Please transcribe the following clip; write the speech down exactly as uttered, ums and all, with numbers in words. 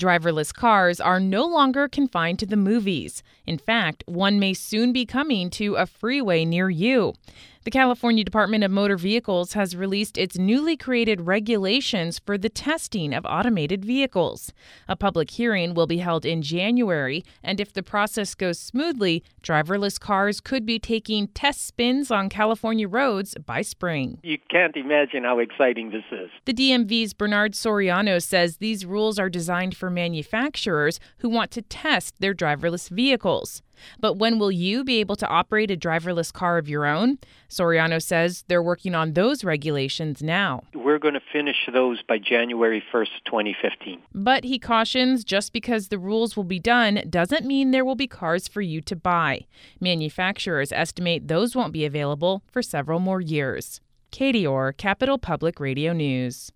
Driverless cars are no longer confined to the movies. In fact, one may soon be coming to a freeway near you. The California Department of Motor Vehicles has released its newly created regulations for the testing of automated vehicles. A public hearing will be held in January, and if the process goes smoothly, driverless cars could be taking test spins on California roads by spring. You can't imagine how exciting this is. The D M V's Bernard Soriano says these rules are designed for manufacturers who want to test their driverless vehicles. But when will you be able to operate a driverless car of your own? Soriano says they're working on those regulations now. We're going to finish those by January first, twenty fifteen. But he cautions just because the rules will be done doesn't mean there will be cars for you to buy. Manufacturers estimate those won't be available for several more years. Katie Orr, Capital Public Radio News.